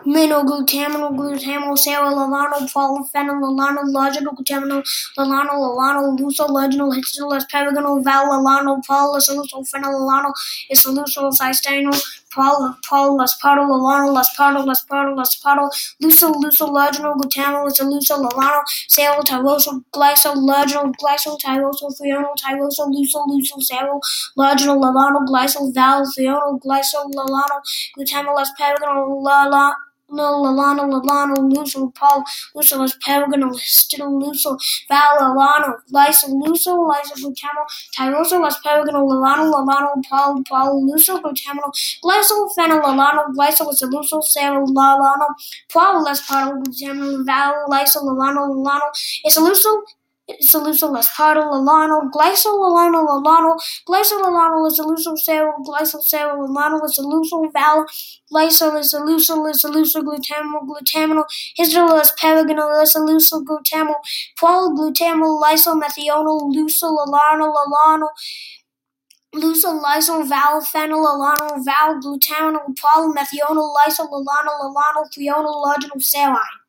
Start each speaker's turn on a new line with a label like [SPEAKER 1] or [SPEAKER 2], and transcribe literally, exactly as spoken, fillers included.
[SPEAKER 1] Minyl glutaminol, glutaminol, cereulonol, polyphenol, larginal glutaminol, lalonol, lalonol, lusolarginal, histidal, asparagine, valalonol, polysalusyl, phenylalonol, isolusyl, cystanol, poly, polylaspartyl, lalonol, laspartyl, laspartyl, laspartyl, lusyl, lusolarginal, glutaminol, isolusyl, lalonol, ceryl, tyrosyl, glycol, larginal, glycol, tyrosyl, threonol, tyrosyl, lusyl, lusyl, ceryl, larginal, lalonol, glycol, val, threonol, glycol, lalonol, glutaminol, asparagine, lalonol, No, lalano, lalano, luso, pol, luso, asparagine, histidal, luso, val, lalano, lyso, luso, lyso, glutaminol, tyrosyl, asparagine, lalano, lalano, pol, pol, luso, glutaminol, glycol, phenyl, lalano, glycol, isolusyl, ceryl, lalano, pol, aspartyl, glutaminol, val, lyso, lalano, lalano, isolusyl, isolusyl, aspartyl, lalano, glycol, lalano, lalano, glycol, lalano, isolusyl, ceryl, glycol, ceryl, lalano, isolusyl, val, Lysol, isolusyl, isolusyl, glutaminol, glutaminol, histidal, asparagine, isolusyl, glutaminol, pol, glutaminol, lysol, methionol, lusyl, lalano, lalano, lusyl, lysol, val, phenyl, lalano, val, glutaminol, pol, methionol, lysol, lalano, lalano, threonol, larginal, saline.